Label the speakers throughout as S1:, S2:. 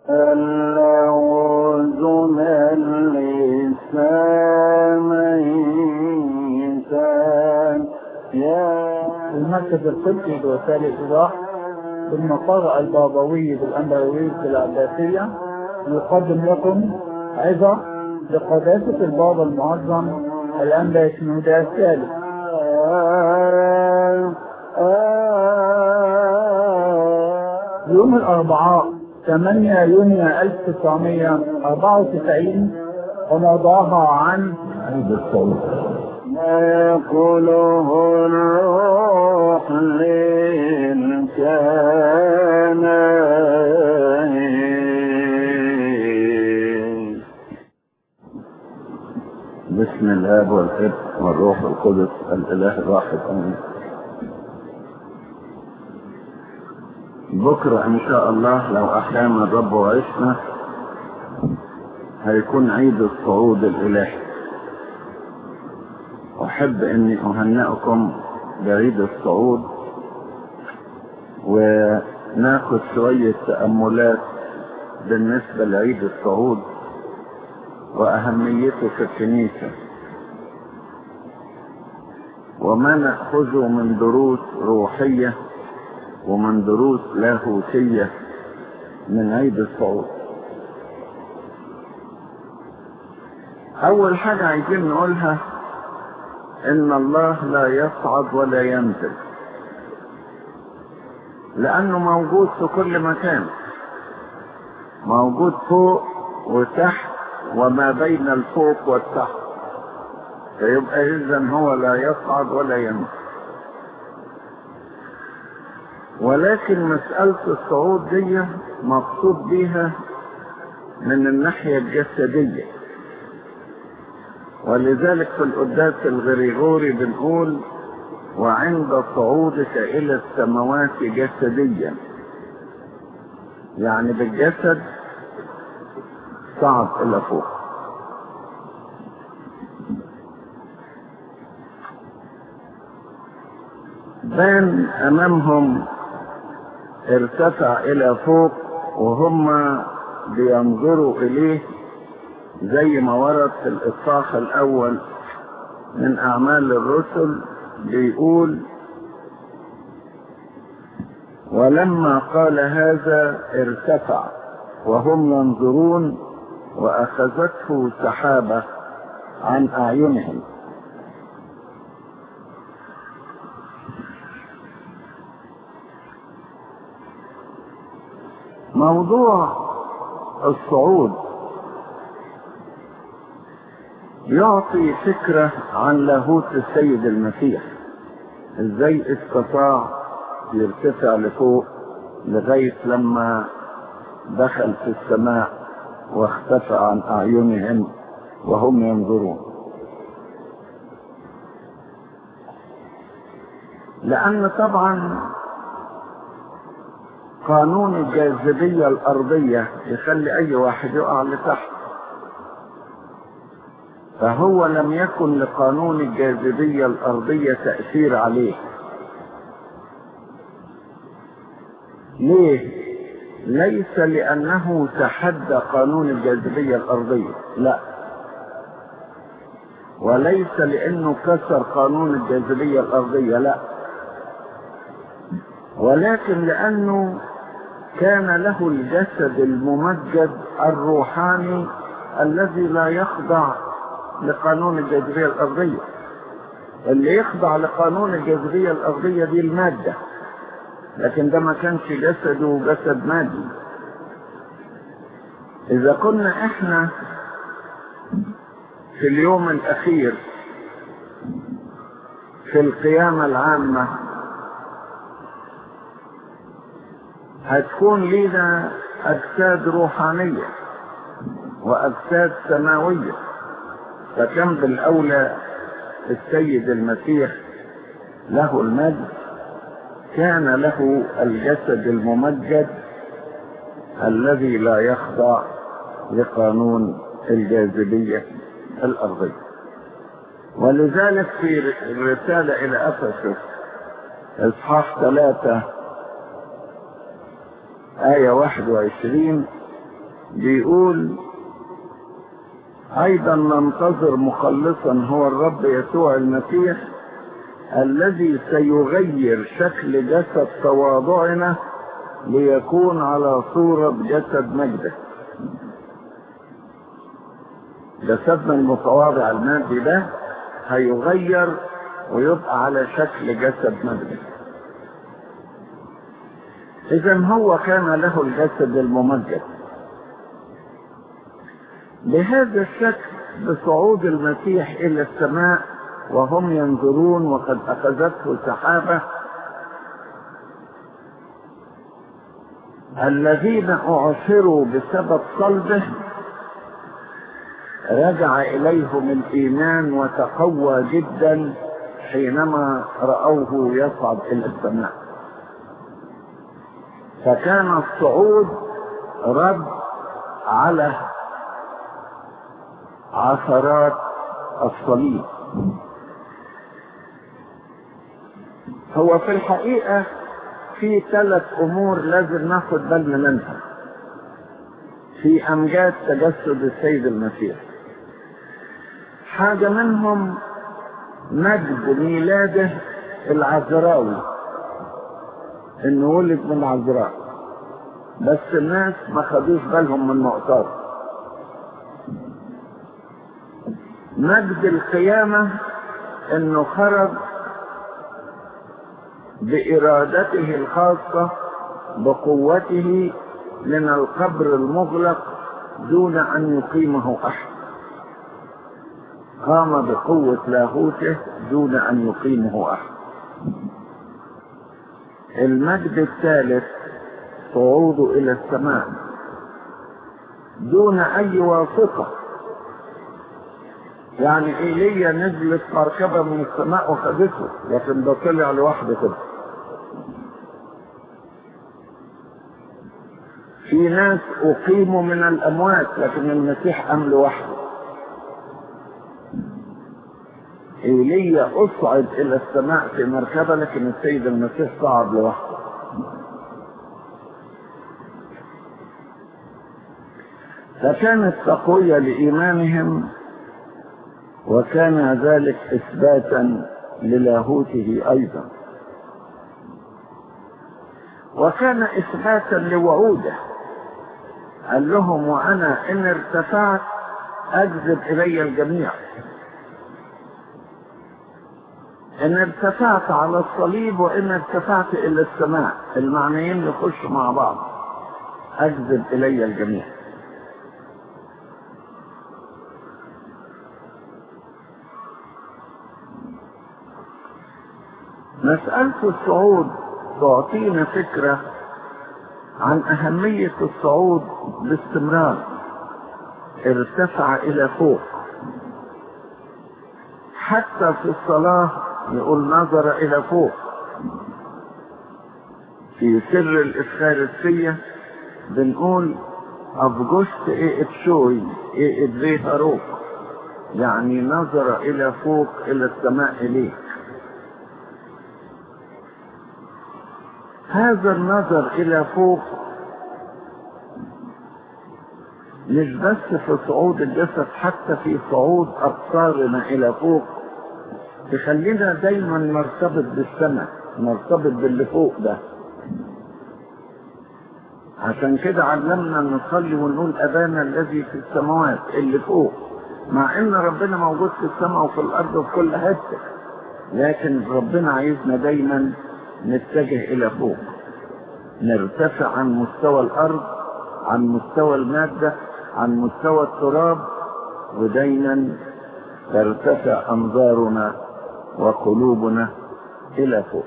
S1: اللوز من لسان
S2: المركز القدسي لوسائل الإيضاح بالمقر البابوي بالأندلس العباسية يقدم لكم عظة لقداسة البابا المعظم الأنبا شنودة الثالث. يوم الأربعاء 8 يونيو 1994 وموضوعها عن عيد الصعود.
S1: ما يقوله الروح للكنائس. بسم الآب والابن والروح القدس الإله الواحد آمين. بكرة إن شاء الله لو أحلام الرب وعشنا هيكون عيد الصعود الإلهي. أحب أني أهنئكم بعيد الصعود وناخد شوية تأملات بالنسبة لعيد الصعود وأهميته في الكنيسة وما نأخذه من دروس روحية ومن دروس لاهوتية من عيد الصعود. أول حاجة عايزين نقولها إن الله لا يصعد ولا ينزل، لأنه موجود في كل مكان، موجود فوق وتحت وما بين الفوق والتحت، فيبقى إذن هو لا يصعد ولا ينزل. ولكن مسألة الصعود دي مقصود بها من الناحية الجسدية، ولذلك في القداس الغريغوري بنقول وعند صعودك إلى السماوات جسديا، يعني بالجسد صعد إلى فوق. بان أمامهم ارتفع إلى فوق وهم بينظروا إليه زي ما ورد في الإصحاح الأول من أعمال الرسل، بيقول ولما قال هذا ارتفع وهم ينظرون وأخذته سحابة عن أعينهم. موضوع الصعود يعطي فكرة عن لاهوت السيد المسيح، ازاي استطاع يرتفع لفوق لغاية لما دخل في السماء واختفى عن أعينهم وهم ينظرون. لأن طبعا قانون الجاذبية الأرضية يخلي أي واحد يقع لتحت، فهو لم يكن لقانون الجاذبية الأرضية تأثير عليه. ليه؟ ليس لأنه تحدى قانون الجاذبية الأرضية، لا، وليس لأنه كسر قانون الجاذبية الأرضية، لا، ولكن لأنه كان له الجسد الممجد الروحاني الذي لا يخضع لقانون الجاذبية الأرضية. اللي يخضع لقانون الجاذبية الأرضية دي المادة، لكن ده ما كانش جسده جسد مادي. إذا كنا إحنا في اليوم الأخير في القيامة العامة هتكون لنا أجساد روحانية وأجساد سماوية، فكم بالأولى السيد المسيح له المجد كان له الجسد الممجد الذي لا يخضع لقانون الجاذبية الأرضية. ولذلك في الرسالة إلى أفسس إصحاح 3 آية 21 بيقول أيضا ننتظر مخلصا هو الرب يسوع المسيح الذي سيغير شكل جسد تواضعنا ليكون على صورة جسد مجده. جسدنا المتواضع المادي ده هيغير ويبقى على شكل جسد مجده. إذن هو كان له الجسد الممجد بهذا الشكل بصعود المسيح إلى السماء وهم ينظرون وقد أخذته سحابة. الذين أعثروا بسبب صلبه رجع إليهم الإيمان وتقوى جدا حينما رأوه يصعد إلى السماء. فكان الصعود رد على عثرات الصليب. هو في الحقيقة في 3 أمور لازم ناخد بالنا منها في أمجاد تجسد السيد المسيح. حاجة منهم مجد ميلاده العذراوي، انه ولد من عذراء، بس الناس ما خدوش بالهم من نقطات. مجد القيامة انه خرج بإرادته الخاصة بقوته من القبر المغلق دون أن يقيمه أحد. قام بقوة لاهوته دون أن يقيمه أحد. المجد الثالث صعوده إلى السماء دون أي واسطة. يعني إيليا نزلت مركبة من السماء وخدته، لكن ده طلع لوحده كده. في ناس أقيموا من الأموات لكن المسيح قام لوحده. إيليا أصعد إلى السماء في مركبة لكن السيد المسيح صعد لوحده. فكانت تقوية لإيمانهم، وكان ذلك إثباتا للاهوته أيضا، وكان إثباتا لوعوده. قال لهم وأنا إن ارتفعت أجذب إلي الجميع. إن ارتفعت على الصليب وإن ارتفعت إلى السماء، المعنيين يخشوا مع بعض. أجذب إلي الجميع. مسألة الصعود تعطينا فكرة عن أهمية الصعود باستمرار. ارتفع إلى فوق. حتى في الصلاة يقول نظر إلى فوق. في سر الإفخارستية بنقول أفجشت إتشوي إدريها روك، يعني نظر إلى فوق إلى السماء إليه. هذا النظر إلى فوق مش بس في صعود الجسد، حتى في صعود أبصارنا إلى فوق تخلينا دايما نرتبط بالسماء، نرتبط باللي فوق ده. عشان كده علمنا نصلي ونقول أبانا الذي في السماوات، اللي فوق، مع إن ربنا موجود في السماء وفي الأرض وفي كل حتة، لكن ربنا عايزنا دايما نتجه إلى فوق، نرتفع عن مستوى الأرض، عن مستوى المادة، عن مستوى التراب، ودايما ترتفع أنظارنا وقلوبنا إلى فوق.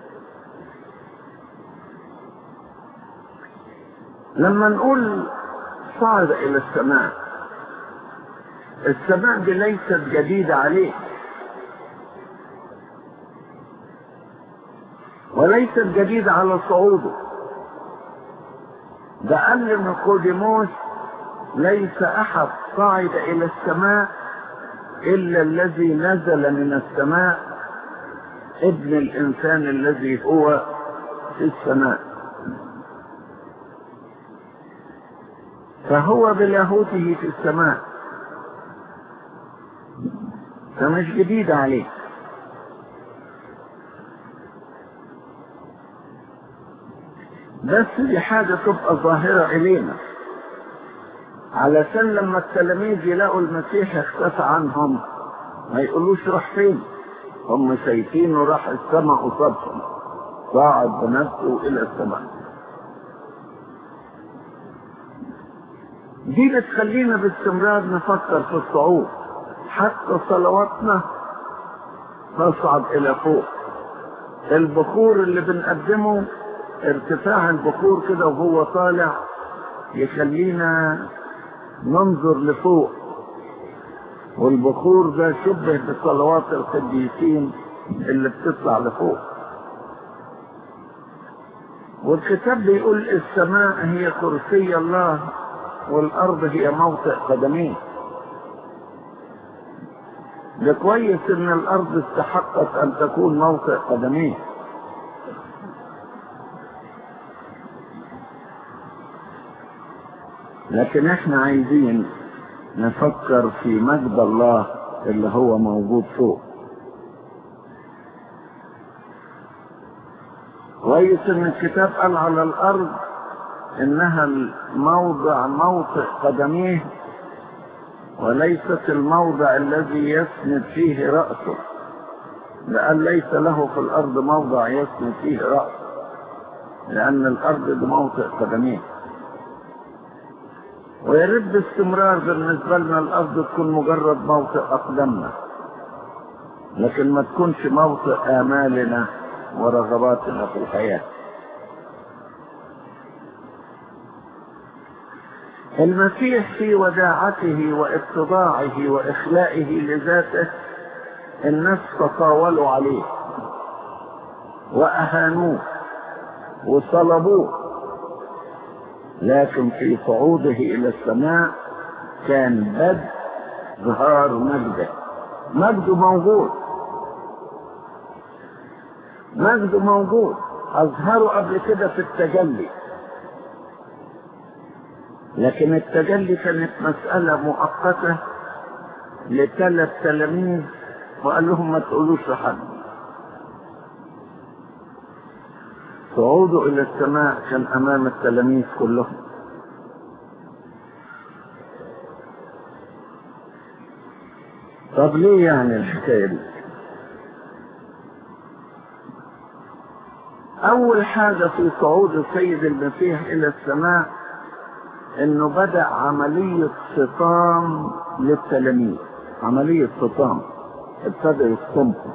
S1: لما نقول صعد إلى السماء، السماء دي ليست جديدة عليه، وليست جديدة على صعوده. ده قال نيقوديموس ليس أحد صعد إلى السماء إلا الذي نزل من السماء، ابن الإنسان الذي هو في السماء. فهو بلاهوته في السماء، فمش جديد عليه. بس دي حاجة تبقى ظاهرة إلينا، علشان لما التلاميذ يلاقوا المسيح اختفى عنهم ما يقولوش راح فين، هم شايفينه راح السماء قصادهم، صعد بنفسه إلى السماء. دي بتخلينا باستمرار نفكر في الصعود، حتى صلواتنا تصعد إلى فوق. البخور اللي بنقدمه، ارتفاع البخور كده وهو طالع يخلينا ننظر لفوق، والبخور ده شبه بصلوات القديسين اللي بتطلع لفوق. والكتاب بيقول السماء هي كرسي الله والأرض هي موطئ قدميه. ده كويس ان الأرض استحقت ان تكون موطئ قدميه، لكن احنا عايزين نفكر في مجد الله اللي هو موجود فوق. كويس ان الكتاب قال على الارض انها الموضع موطئ قدميه وليست الموضع الذي يسند فيه رأسه، لأن ليس له في الارض موضع يسند فيه رأسه، لان الارض ده موطئ قدميه. ويا ريت باستمرار بالنسبة لنا الأرض تكون مجرد موطئ أقدامنا، لكن ما تكونش موطئ آمالنا ورغباتنا في الحياة. المسيح في وداعته واتضاعه وإخلائه لذاته الناس تطاولوا عليه وأهانوه وصلبوه، لكن في صعوده إلى السماء كان بدء ظهار مجده. مجده موجود، مجده موجود، أظهره قبل كده في التجلي، لكن التجلي كانت مسألة مؤقتة ل3 تلاميذ وقال لهم ما تقولوش لحد. صعوده إلى السماء كان أمام التلاميذ كلهم. طب ليه يعني الحكاية دي؟ أول حاجة في صعود السيد المسيح إلى السماء إنه بدأ عملية صطام للتلاميذ، عملية صطام، ابتدى يصطمهم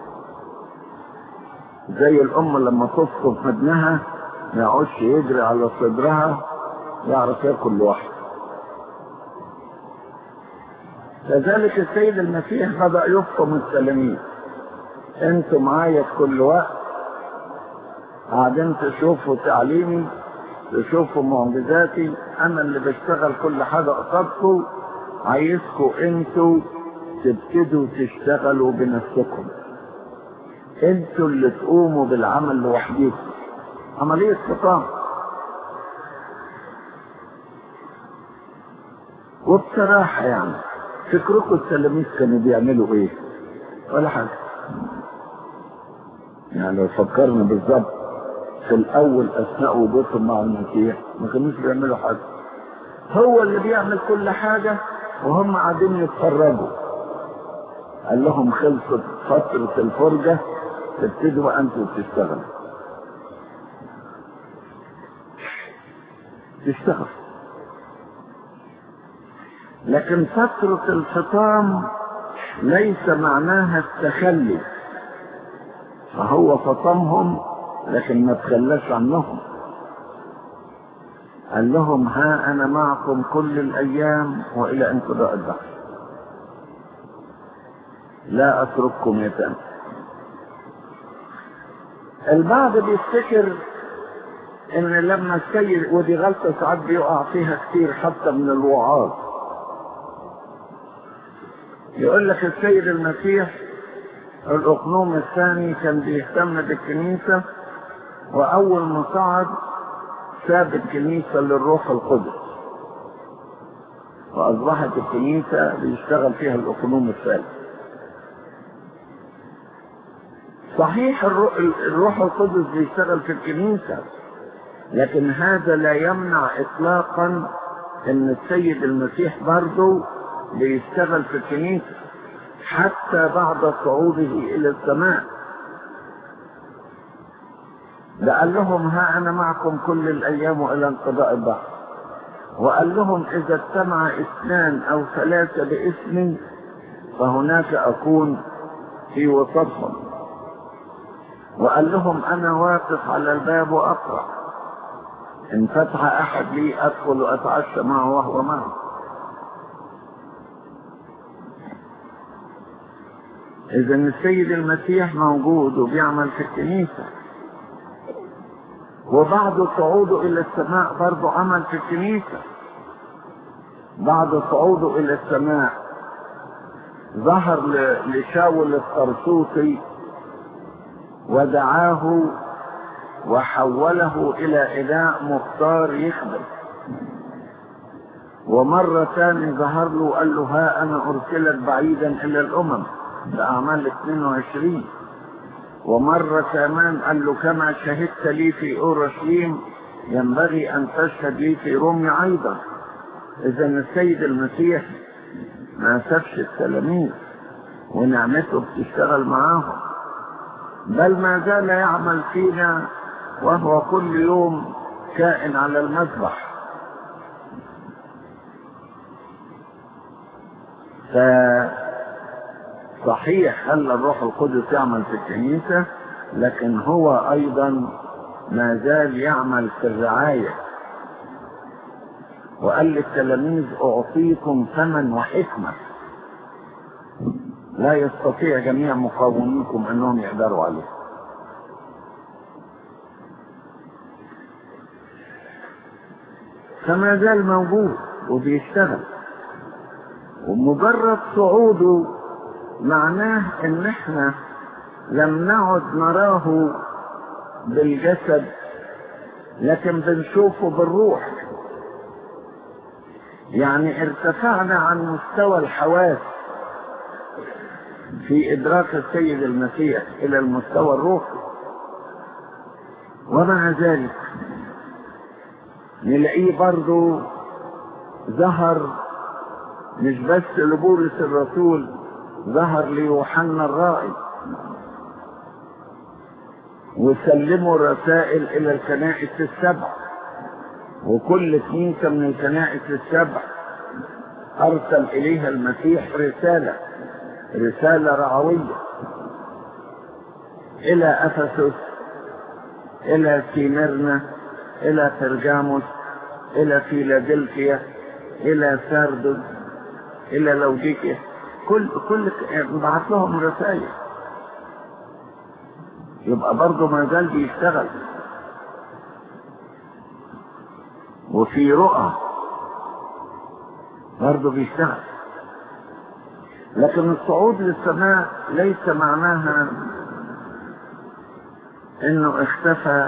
S1: زي الأم لما تصطم ابنها ما يعودش يجري على صدرها، يعرف ياكل لوحده. كذلك السيد المسيح بدأ يفطم التلاميذ، انتوا معايا في كل وقت، قاعدين تشوفوا تعليمي، تشوفوا معجزاتي، انا اللي بشتغل كل حاجة قصادكم، عايزكم انتوا تبتدوا تشتغلوا بنفسكم، انتوا اللي تقوموا بالعمل لوحديكم. عملية فطام. وبصراحة يعني فكركم التلاميذ كانوا بيعملوا ايه؟ ولا حاجة. يعني لو فكرنا بالظبط في الاول اثناء وجودهم مع المسيح ما كانوش بيعملوا حاجة، هو اللي بيعمل كل حاجة وهم قاعدين يتفرجوا. قال لهم خلصت فترة الفرجة، تبتدوا انتوا تشتغلوا. تشتغل. لكن فترة الفطام ليس معناها التخلي، فهو فطمهم لكن ما تخلاش عنهم. قال لهم ها انا معكم كل الايام والى انقضاء الدهر، لا اترككم يتامى. البعض بيفتكر ان لما السيد، ودي غلطة ساعات بيقع فيها كتير حتى من الوعاظ، يقول لك السيد المسيح الأقنوم الثاني كان بيهتم بالكنيسة، وأول ما صعد ساب الكنيسة للروح القدس، وأصبحت الكنيسة بيشتغل فيها الأقنوم الثالث. صحيح الروح القدس بيشتغل في الكنيسة، لكن هذا لا يمنع إطلاقا أن السيد المسيح برضه بيشتغل في الكنيسة حتى بعد صعوده إلى السماء. ده قال لهم ها أنا معكم كل الأيام وإلى انقضاء الدهر، وقال لهم إذا اجتمع 2 أو 3 باسمي فهناك أكون في وسطهم، وقال لهم أنا واقف على الباب وأقرأ، إن فتح أحد لي أدخل وأتعشى معه وهو معه. إذا السيد المسيح موجود وبيعمل في الكنيسة، وبعد صعوده إلى السماء برضه عمل في الكنيسة. بعد صعوده إلى السماء ظهر لشاول الطرسوسي ودعاه وحوله إلى إله مختار يخدم. ومرة ثانية ظهر له وقال له ها أنا أرسلك بعيدا إلى الأمم، بأعمال 22. ومرة كمان قال له كما شهدت لي في أورشليم ينبغي أن تشهد لي في روميا أيضا. إذا السيد المسيح ما سابش التلاميذ ونعمته بتشتغل معاهم، بل ما زال يعمل فينا وهو كل يوم كائن على المذبح. فصحيح هل الروح القدس يعمل في الكنيسة، لكن هو أيضا ما زال يعمل في الرعاية. وقال للتلاميذ أعطيكم ثمن وحكمة لا يستطيع جميع مقاوميكم أنهم يقدروا عليه. فما زال موجود وبيشتغل، ومجرد صعوده معناه ان احنا لم نعد نراه بالجسد لكن بنشوفه بالروح. يعني ارتفعنا عن مستوى الحواس في ادراك السيد المسيح الى المستوى الروحي. ومع ذلك نلاقيه برضو ظهر مش بس لبولس الرسول، ظهر ليوحنا الرائي وسلموا رسائل الى الكنائس السبع، وكل كنيسة من الكنائس السبع ارسل اليها المسيح رسالة رعوية، الى افسس، الى سيمرنا، الى برجاموس، الى فيلادلفيا، الى ساردس، الى لوديكيا، كل بعت لهم رسائل. يبقى برضه ما زال بيشتغل. وفي رؤى برضه بيشتغل. لكن الصعود للسماء ليس معناها انه اختفى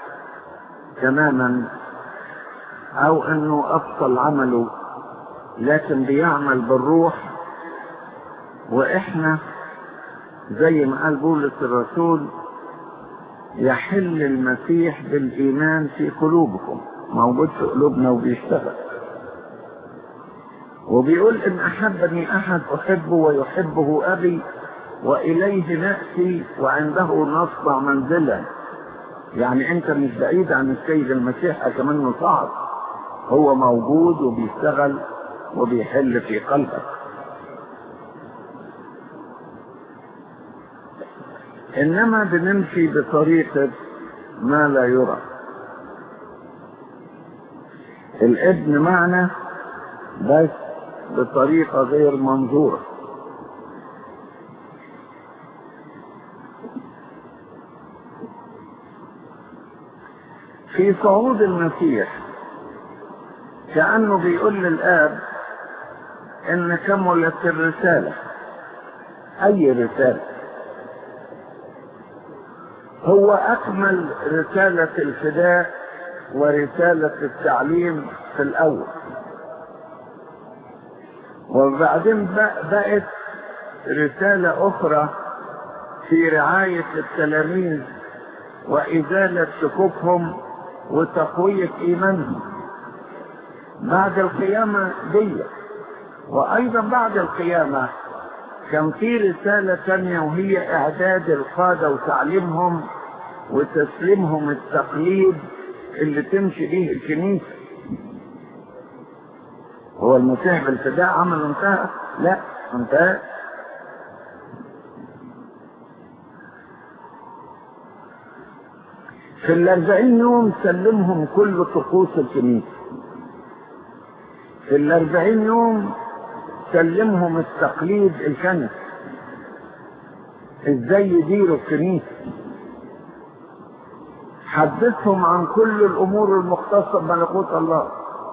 S1: تماما او انه افصل عمله، لكن بيعمل بالروح. واحنا زي ما قال بولس الرسول يحل المسيح بالايمان في قلوبكم، موجود في قلوبنا وبيشتغل. وبيقول ان احبني احد احبه ويحبه ابي واليه ناتي وعنده نصنع منزلا. يعني انت مش بعيد عن السيد المسيح كمان صعد، هو موجود وبيشتغل وبيحل في قلبك. انما بنمشي بطريقة ما لا يرى. الابن معنا بس بطريقة غير منظورة. في صعود المسيح كأنه بيقول للآب ان كملت الرسالة. اي رسالة؟ هو اكمل رسالة الفداء ورسالة التعليم في الاول. وبعدين بقت رسالة أخرى في رعاية التلاميذ وإزالة شكوكهم وتقوية إيمانهم بعد القيامة دي. وأيضا بعد القيامة كان في رسالة تانية، وهي إعداد القادة وتعليمهم وتسليمهم التقليد اللي تمشي به الكنيسة. هو المسيح بالفداء عمل انتهى؟ لا، انتهى. في 40 يوم سلمهم كل طقوس الكنيسة. في 40 يوم سلمهم التقليد الكنسي، ازاي يديروا الكنيسة. حدثهم عن كل الامور المختصة بملكوت الله.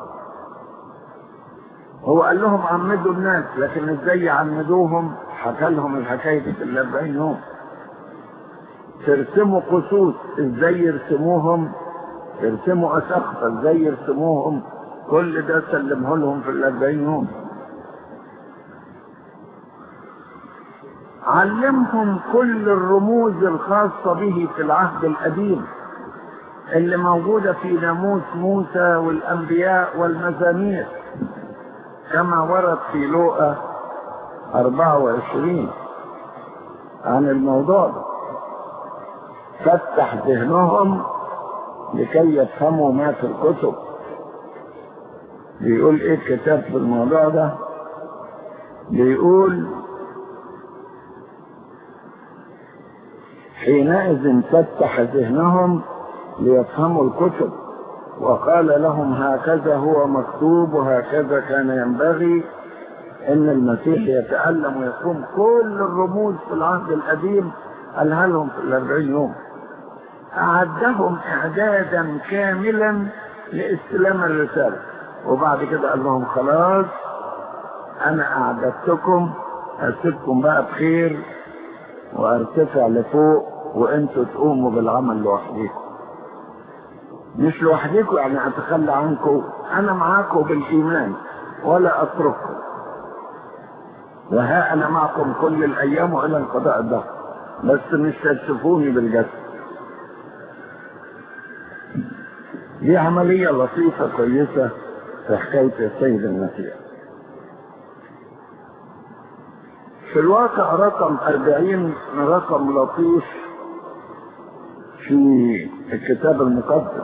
S1: هو قال لهم عمدوا الناس، لكن ازاي يعمدوهم حكى لهم الحكاية في 40 يوم. ترسموا قصوص، ازاي يرسموهم، يرسموا اساقفة ازاي يرسموهم، كل ده سلمه لهم في 40 يوم. علمهم كل الرموز الخاصة به في العهد القديم اللي موجودة في ناموس موسى والأنبياء والمزامير، كما ورد في لوقا 24 عن الموضوع ده. فتح ذهنهم لكي يفهموا ما في الكتب. بيقول ايه الكتاب في الموضوع ده؟ بيقول حينئذ فتح ذهنهم ليفهموا الكتب، وقال لهم هكذا هو مكتوب وهكذا كان ينبغي ان المسيح يتألم ويقوم. كل الرموز في العهد القديم قالها لهم في 40 يوم. أعدهم إعدادا كاملا لاستلام الرسالة، وبعد كده قال لهم خلاص أنا أعددتكم، أسيبكم بقى بخير وأرتفع لفوق وأنتوا تقوموا بالعمل لوحديكم. مش لوحديكم يعني أتخلى عنكم، أنا معاكم بالإيمان ولا أترككم، وها أنا معكم كل الأيام وإلى انقضاء الدهر، بس مش تشوفوني بالجسد. دي عملية لطيفة كويسة في حكاية السيد المسيح. في الواقع رقم 40 رقم لطيف في الكتاب المقدس.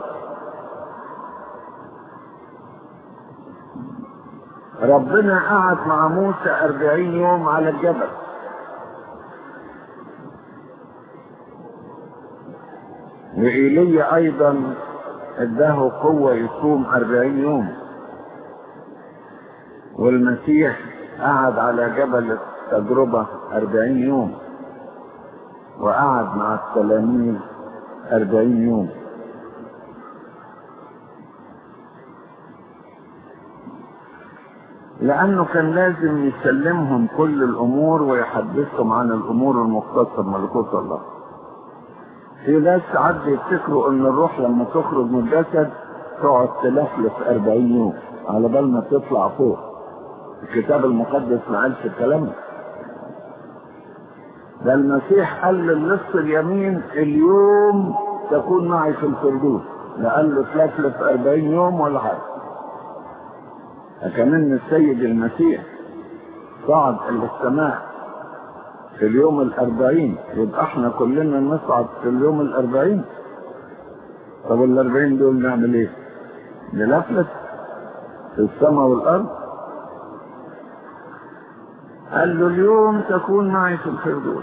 S1: ربنا قعد مع موسى 40 يوم على الجبل، وإيليا أيضا اداه قوة يصوم 40 يوم، والمسيح قعد على جبل التجربة 40 يوم، وقعد مع التلاميذ 40 يوم. لأنه كان لازم يسلمهم كل الأمور ويحدثهم عن الأمور المختصة بملكوت الله. في ناس ساعات بيفتكروا ان الروح لما تخرج من الجسد تقعد تلفلف 40 يوم على بال ما تطلع فوق. الكتاب المقدس ما قالش الكلام ده. المسيح قال للص اليمين اليوم تكون معي في الفردوس، لا قال له تلفلف 40 يوم ولا حاجه. كمان السيد المسيح صعد الى السماء في اليوم 40، يبقى احنا كلنا نصعد في اليوم 40. طب 40 دول نعمل ايه؟ نلفلف في السماء والارض؟ قال له اليوم تكون معي في الفردوس.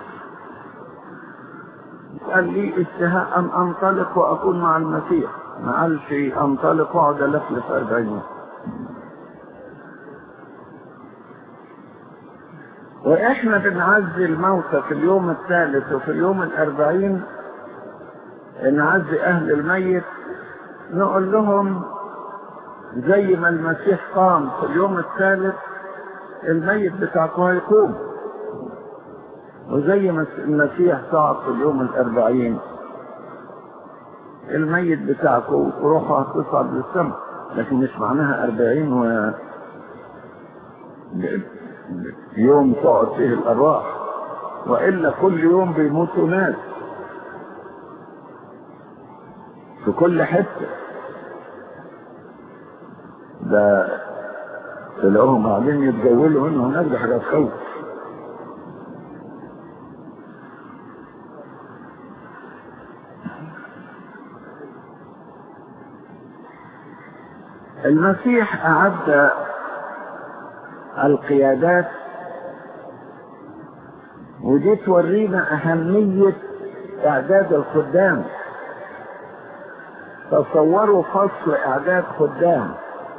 S1: قال لي اشتهاء ان انطلق واكون مع المسيح، ما قالش انطلق واقعد الفلف 40. واحنا بنعزي الموتى في اليوم الثالث وفي اليوم 40 نعزي اهل الميت، نقول لهم زي ما المسيح قام في اليوم الثالث الميت بتاعكم هيقوم، وزي ما المسيح صعد في اليوم 40 الميت بتاعكم روحه هتصعد للسماء. لكن مش معناها 40 يوم تقعد فيه الأرواح، وإلا كل يوم بيموتوا ناس في كل حتة. ده تلاقوهم قاعدين يتجولوا هنا هناك، دي حاجة تخوف. المسيح أعد القيادات، ودي تورينا أهمية إعداد الخدام. تصوروا فصل إعداد خدام،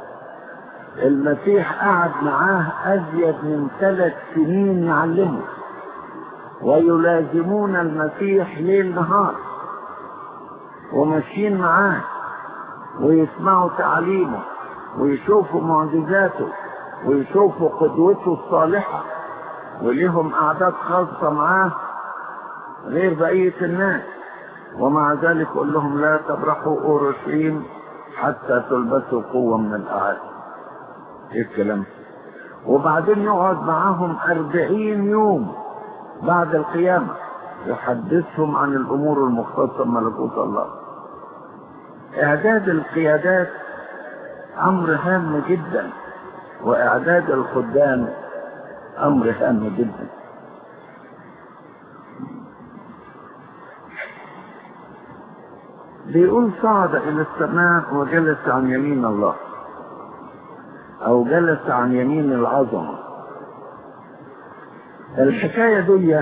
S1: المسيح قعد معاه أزيد من 3 سنين يعلمه، ويلازمون المسيح ليل نهار وماشيين معاه ويسمعوا تعليمه ويشوفوا معجزاته ويشوفوا قدوته الصالحة، وليهم أعداد خاصة معاه غير بقية الناس. ومع ذلك قل لهم لا تبرحوا أورشليم حتى تلبسوا قوة من الأعالي. ايه الكلام؟ وبعدين يقعد معاهم 40 يوم بعد القيامة يحدثهم عن الأمور المختصة بملكوت الله. إعداد القيادات أمر هام جدا، وإعداد الخدام أمر هام جدا. بيقول صعد إلى السماء وجلس عن يمين الله، أو جلس عن يمين العظمة. الحكاية دي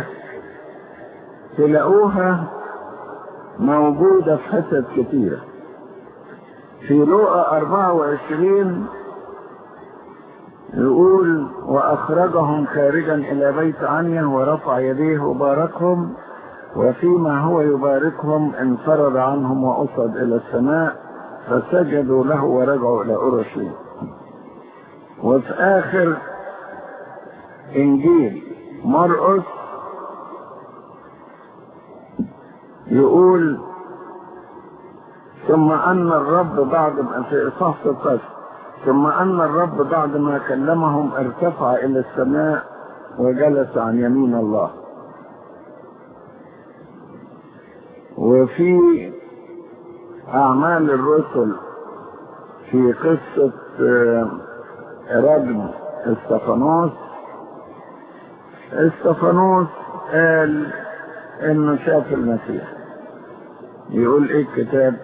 S1: تلاقوها موجودة في حتت كتيرة. في لوقا 24 يقول وأخرجهم خارجا إلى بيت عنيا ورفع يديه وباركهم، وفيما هو يباركهم انفرد عنهم وأصعد إلى السماء، فسجدوا له ورجعوا إلى أورشليم. وفي آخر إنجيل مرقس يقول ثم أن الرب بعد ما في إصحاح 16 ثم أن الرب بعد ما كلمهم ارتفع إلى السماء وجلس عن يمين الله. وفي أعمال الرسل في قصة رجم استفانوس قال إنه شاف المسيح. يقول إيه الكتاب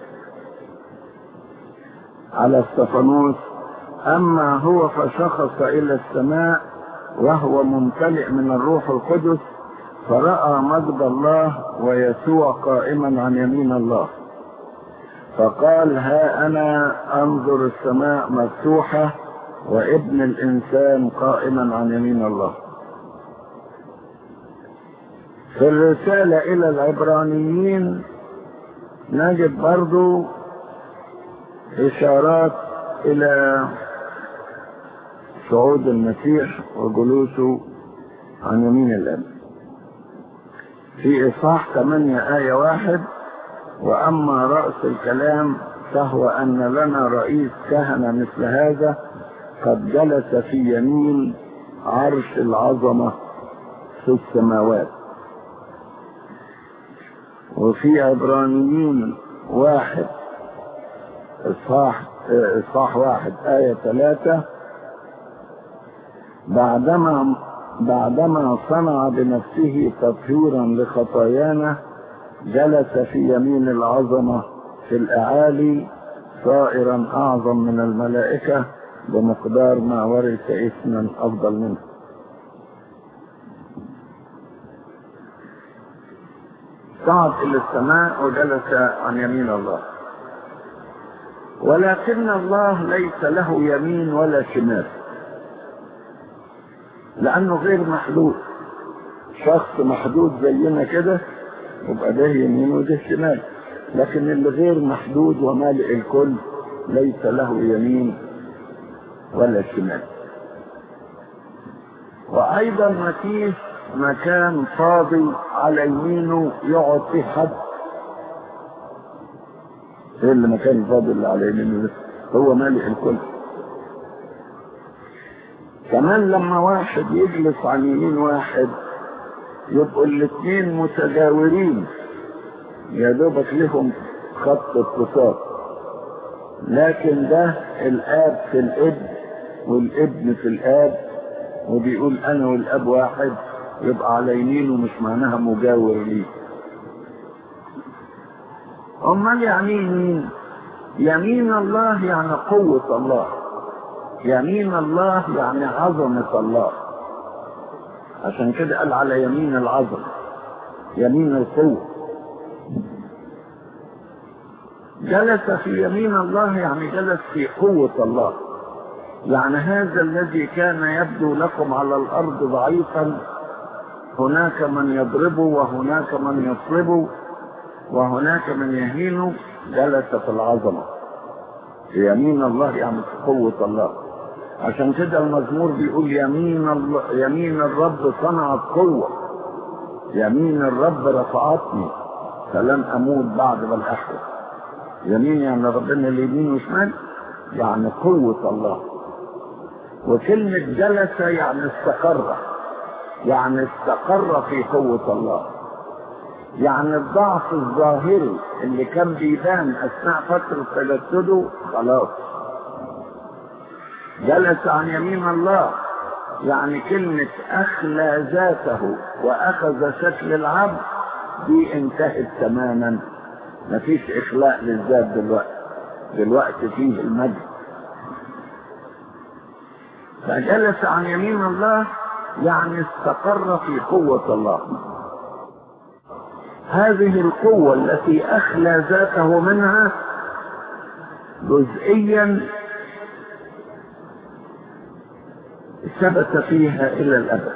S1: على استفانوس؟ أما هو فشخص إلى السماء وهو ممتلئ من الروح القدس، فرأى مجد الله ويسوع قائما عن يمين الله، فقال ها أنا أنظر السماء مفتوحة وابن الإنسان قائما عن يمين الله. في الرسالة إلى العبرانيين نجد برضو إشارات إلى صعود المسيح وجلوسه عن يمين الأب. في إصحاح 8 آية 1 وأما رأس الكلام فهو أن لنا رئيس كهنة مثل هذا قد جلس في يمين عرش العظمة في السماوات. وفي عبرانيين 1 إصحاح 1 آية 3 بعدما صنع بنفسه تطهيرا لخطايانا جلس في يمين العظمة في الأعالي صائرا أعظم من الملائكة بمقدار ما ورث اسما أفضل منه. صعد إلى السماء وجلس عن يمين الله. ولكن الله ليس له يمين ولا شمال، لأنه غير محدود. شخص محدود زينا كده يبقى ده يمين وده شمال، لكن اللي غير محدود ومالئ الكل ليس له يمين ولا شمال. وأيضا ما فيش مكان فاضي على يمينه يقعد فيه حد. ايه اللي مكان فاضي اللي على يمينه؟ هو مالئ الكل. كمان لما واحد يجلس عن يمين واحد يبقوا الاثنين متجاورين، يا دوبك لهم خط اتصال، لكن ده الاب في الابن والابن في الاب، وبيقول انا والاب واحد، يبقى على يمينه مش معناها مجاور ليه. امال يعني مين؟ يمين الله يعني قوة الله، يمين الله يعني عظمة الله، عشان كده قال على يمين العظمة، يمين القوة. جلس في يمين الله يعني جلس في قوة الله، يعني هذا الذي كان يبدو لكم على الأرض ضعيفا، هناك من يضربه وهناك من يصلبه وهناك من يهينه، جلس في العظمة في يمين الله يعني في قوة الله. عشان كده المزمور بيقول يمين الله، يمين الرب صنعت قوة، يمين الرب رفعتني فلن أموت بعد بل أحيا. يمين يعني ربنا اليمين وشمال، يعني قوة الله. وكلمة جلس يعني استقر، يعني استقر في قوة الله، يعني الضعف الظاهري اللي كان بيبان أثناء فترة تجسده خلاص. جلس عن يمين الله يعني كلمة أخلى ذاته وأخذ شكل العبد، دي انتهت تماما، مفيش إخلاء للذات دلوقتي فيه المجد. فجلس عن يمين الله يعني استقر في قوة الله. هذه القوة التي أخلى ذاته منها جزئيا ثبت فيها إلى الأبد.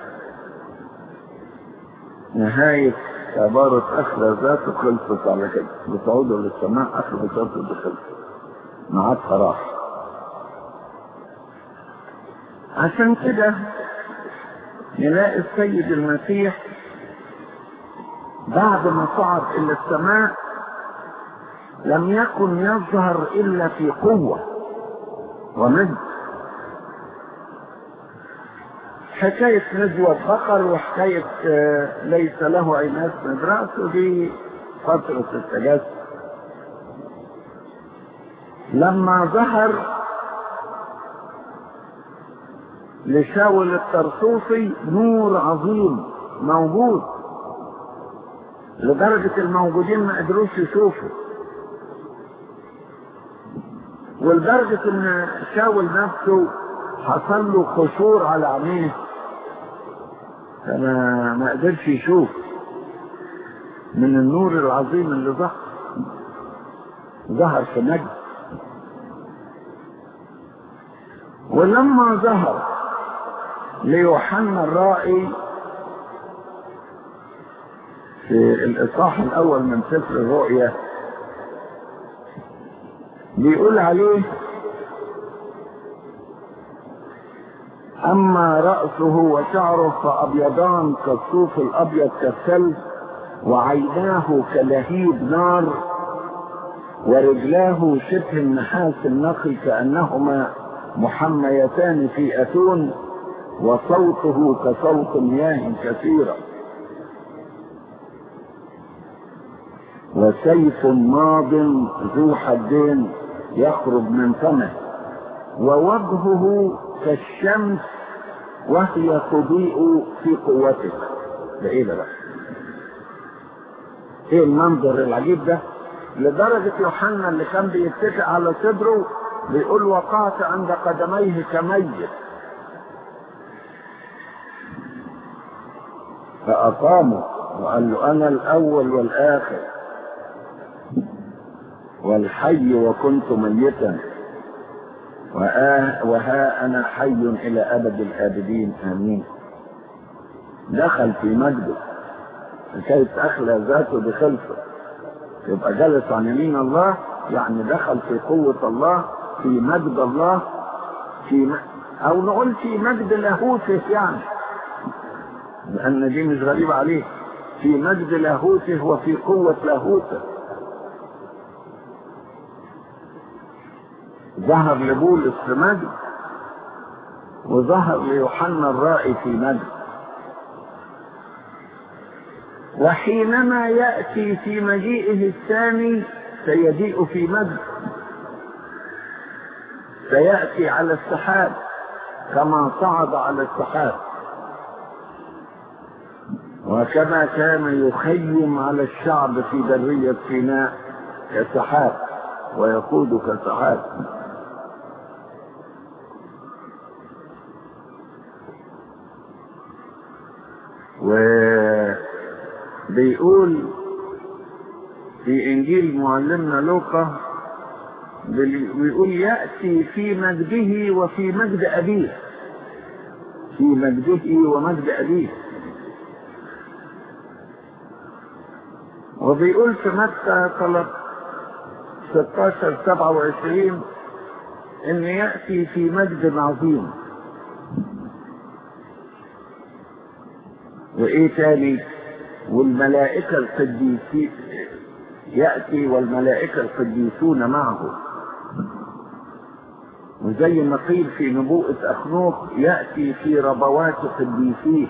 S1: نهاية عبارة أخلى ذاته خلصت على كده، بصعوده للسماء أخلى ذاته بخلصت معاد فراح. عشان كده نلاقي السيد المسيح بعد ما صعد إلى السماء لم يكن يظهر إلا في قوة ومجد. حكاية نزوة بقر وحكاية ليس له عينات من رأسه دي فترة التجسد. لما ظهر لشاول الطرسوسي نور عظيم موجود لدرجة الموجودين ما قدروش يشوفوا، ولدرجة ان شاول نفسه حصل له خشور على عينيه، ما قدرش يشوف من النور العظيم اللي ظهر في مجد. ولما ظهر ليوحنا الرائي في الإصحاح الأول من سفر الرؤيا بيقول عليه أما رأسه وشعره فأبيضان كالصوف الأبيض كالثلج، وعيناه كلهيب نار، ورجلاه شبه النحاس النقي كأنهما محميتان في أتون، وصوته كصوت مياه كثيرة، وسيف ماض ذو حدين يخرج من فمه، ووجهه كالشمس وهي تضيء في قوته. ده ايه ده بقى؟ ايه المنظر العجيب ده؟ لدرجة يوحنا اللي كان بيتكئ على صدره بيقول وقعت عند قدميه كميت، فأقامه وقال له أنا الأول والآخر والحي وكنت ميتا وها أنا حي إلى أبد الآبدين آمين. دخل في مجده، كيف أخلى ذاته بخلفه. يبقى جلس عن يمين الله يعني دخل في قوة الله، في مجد الله، أو نقول في مجد لاهوته، يعني لأن دي مش غريبة عليه، في مجد لاهوته وفي قوة لاهوته. ظهر لبولس في مجد وظهر ليوحنا الرائي في مجد. وحينما يأتي في مجيئه الثاني سيجيء في مجد، سيأتي على السحاب كما صعد على السحاب، وكما كان يخيم على الشعب في برية سيناء كسحاب ويقود كسحاب. وبيقول في إنجيل معلمنا لوقا، بيقول يأتي في مجده وفي مجد أبيه، في مجده ومجد أبيه. وبيقول في متى 16:27 إن يأتي في مجد عظيم. وإيه تاني؟ والملائكة القديسين يأتي والملائكة القديسون معه. وزي ما قيل في نبوءة أخنوخ يأتي في ربوات قديسيه،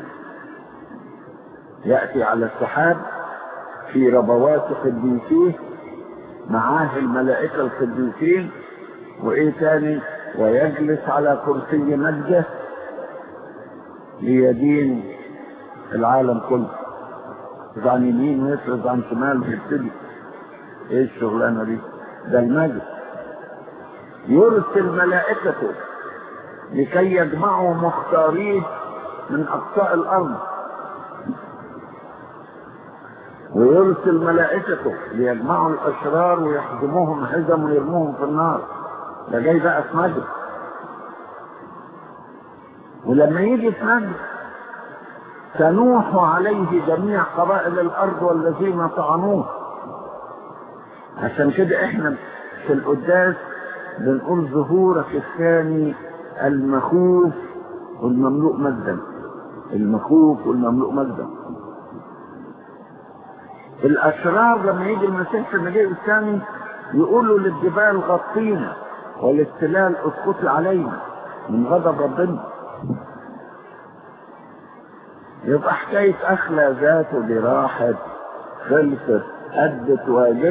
S1: يأتي على السحاب في ربوات قديسيه معاه الملائكة القديسين. وإيه تاني؟ ويجلس على كرسي مجده ليدين العالم كله، عن يمين ويفرض عن شمال ويبتدي. ايه الشغلانه دي؟ ده المجد. يرسل ملائكته لكي يجمعوا مختاريه من اقصاء الارض، ويرسل ملائكته ليجمعوا الاشرار ويحزموهم حزم ويرموهم في النار. ده جاي بقى في مجد. ولما يجي في مجد تنوح عليه جميع قبائل الارض والذين طعنوه. عشان كده احنا في القداس بنقول ظهورك الثاني المخوف والمملوء مجدا، المخوف والمملوء مجدا. الاشرار لما يجي المسيح في المجيء الثاني يقولوا للجبال غطينا وللتلال اسقطي علينا من غضب ربنا. يبقى حكاية أخلى ذاته دي راحت خلصت، أدت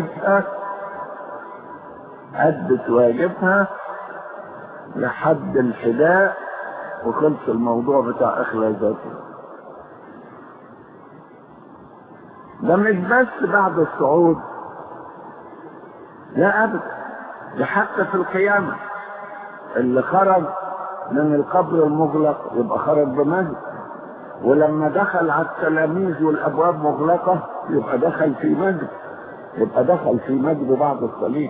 S1: واجبها لحد الفداء، وخلص الموضوع بتاع أخلى ذاته. ده مش بس بعد الصعود، لا أبدا، ده حتى في القيامة اللي خرج من القبر المغلق يبقى خرج بمجد، ولما دخل على التلاميذ والابواب مغلقه يبقى دخل في مجد، يبقى دخل في مجد بعد الصليب.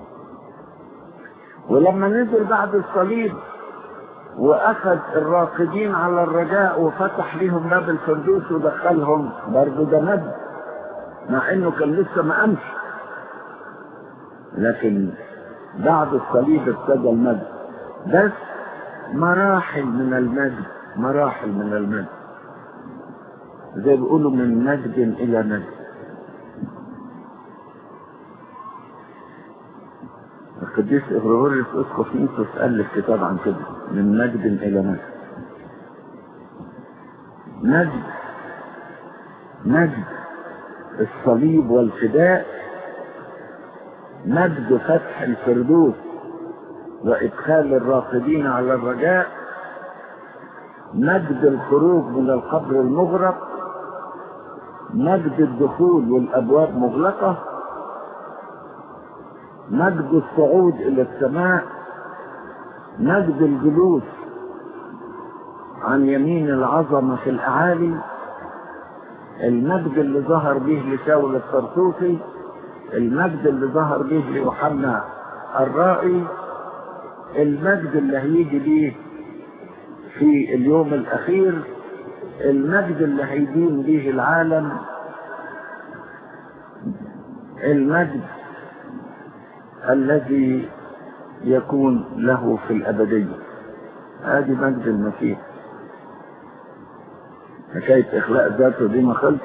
S1: ولما نزل بعد الصليب واخذ الراقدين على الرجاء وفتح لهم باب الفردوس ودخلهم، برضه ده مجد، مع انه كان لسه ما قامش، لكن بعد الصليب ابتدى المجد. بس مراحل من المجد، مراحل من المجد، زي بيقولوا من مجد الى مجد. القديس إغريغوريوس اسقف نيسوس ألف كتاب عن كده، من مجد الى مجد. مجد الصليب والفداء، مجد فتح الفردوس وادخال الراقدين على الرجاء، مجد الخروج من القبر المغرق، مجد الدخول والابواب مغلقه، مجد الصعود الى السماء، مجد الجلوس عن يمين العظمه في الاعالي، المجد اللي ظهر به لشاول الطرطوسي، المجد اللي ظهر به ليوحنا الرائي، المجد اللي هيجي به في اليوم الاخير، المجد اللي هيدين به العالم، المجد الذي يكون له في الابديه. هذه مجد المسيح. حكايه اخلاء ذاته دي ما خلصت.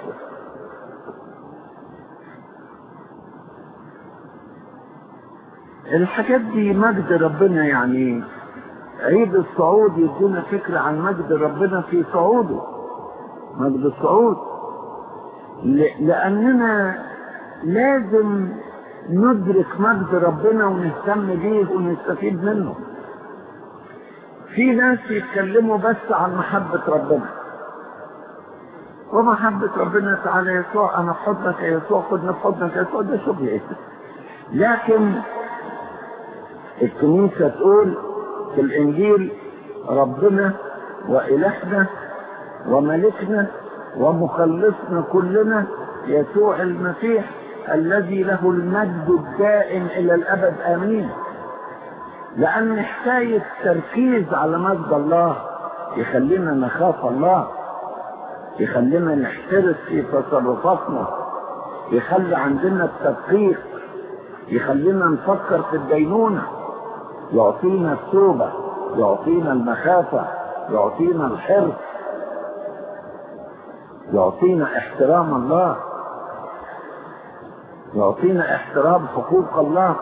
S1: الحاجات دي مجد ربنا، يعني عيد الصعود يدينا فكرة عن مجد ربنا في صعوده، مجد الصعود، لأننا لازم ندرك مجد ربنا ونهتم بيه ونستفيد منه. في ناس يتكلموا بس عن محبة ربنا، ومحبة ربنا تعالى يسوع، أنا في حضنك يا يسوع، خدنا في حضنك يا يسوع، ده شغل إيه؟ لكن الكنيسة تقول في الإنجيل ربنا وإلهنا وملكنا ومخلصنا كلنا يسوع المسيح الذي له المجد الدائم إلى الأبد آمين. لأن حكاية تركيز على مجد الله يخلينا نخاف الله، يخلينا نحترس في تصرفاتنا، يخلي عندنا التدقيق، يخلينا نفكر في الدينونة، يعطينا التوبة، يعطينا المخافة، يعطينا الحرص، يعطينا احترام الله، يعطينا احترام حقوق الله.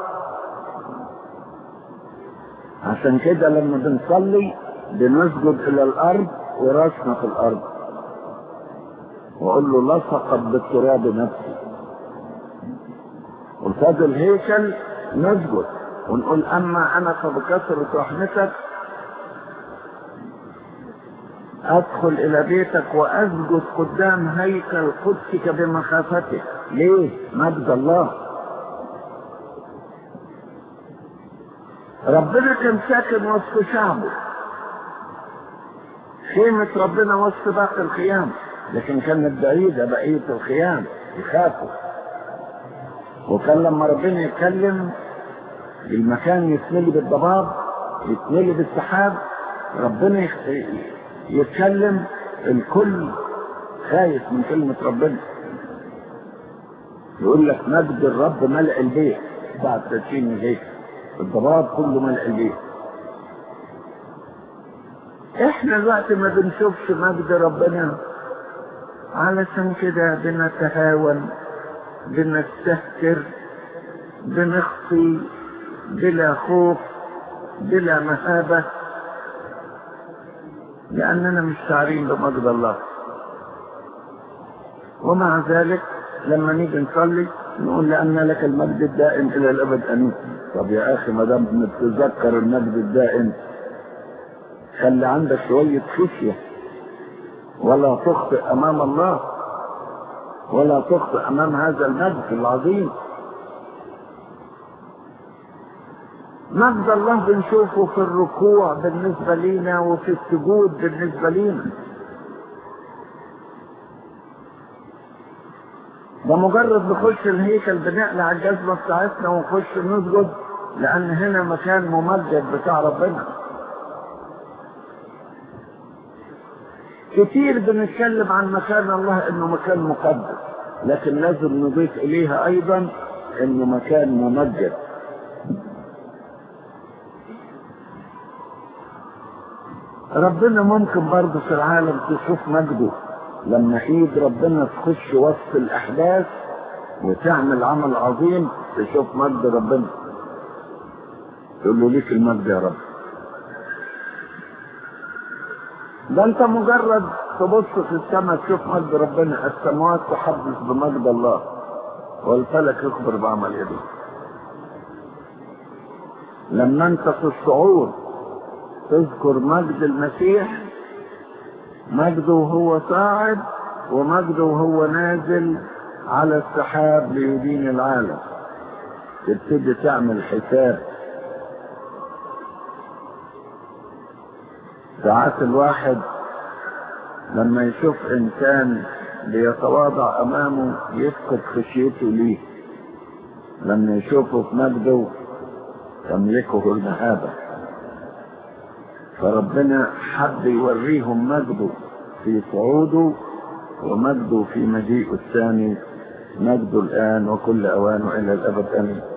S1: عشان كده لما بنصلي بنسجد الى الارض وراسنا في الارض، واقول له لصقت بالتراب نفسي. قصاد الهيكل نسجد ونقول اما انا فبكثرة رحمتك ادخل الى بيتك واسجد قدام هيكل قدسك بمخافتك. ليه؟ مجد الله. ربنا كان ساكن وسط شعبه، خيمة ربنا وسط باقي الخيام، لكن كانت بعيدة بقية الخيام، يخافوا. وكان لما ربنا يتكلم المكان يتملي بالضباب، يتملي بالسحاب، ربنا يتكلم الكل خايف من كلمة ربنا. يقول لك مجد الرب ملء البيت بعد تدشين الهيكل، الضباب كله ملء البيت. احنا الوقت ما بنشوفش مجد ربنا، علشان كده بنتهاون، بنستهتر، بنخفي بلا خوف بلا مهابة، لأننا مش شاعرين بمجد الله. ومع ذلك لما نيجي نصلي نقول لأن لك المجد الدائم إلى الأبد آمين. طب يا أخي ما دام بنتذكر المجد الدائم خلي عندك شوية خشية، ولا تخطئ أمام الله، ولا تخطئ أمام هذا المجد العظيم. مجد الله بنشوفه في الركوع بالنسبة لينا وفي السجود بالنسبة لينا. بمجرد نخش الهيكل بنقلع الجزمة بتاعتنا ونخش نسجد، لأن هنا مكان ممجد بتاع ربنا. كتير بنتكلم عن مكان الله انه مكان مقدس، لكن لازم نضيف اليها ايضا انه مكان ممجد. ربنا ممكن برضه في العالم تشوف مجده لما ايد ربنا تخش وسط الاحداث وتعمل عمل عظيم، تشوف مجد ربنا تقول له ليك المجد يا رب. ده انت مجرد تبص في السماء تشوف مجد ربنا، السماوات تحدث بمجد الله والفلك يخبر بعمل يده. لما انت في الصعود تذكر مجد المسيح، مجده وهو صاعد ومجده وهو نازل على السحاب ليدين العالم، تبتدي تعمل حساب. ساعات الواحد لما يشوف انسان بيتواضع امامه يفقد خشيته ليه، لما يشوفه في مجده تملكه المهابة. فربنا حب يوريهم مجده في صعوده ومجده في مجيئه الثاني، مجده الآن وكل أوان وإلى الأبد آمين.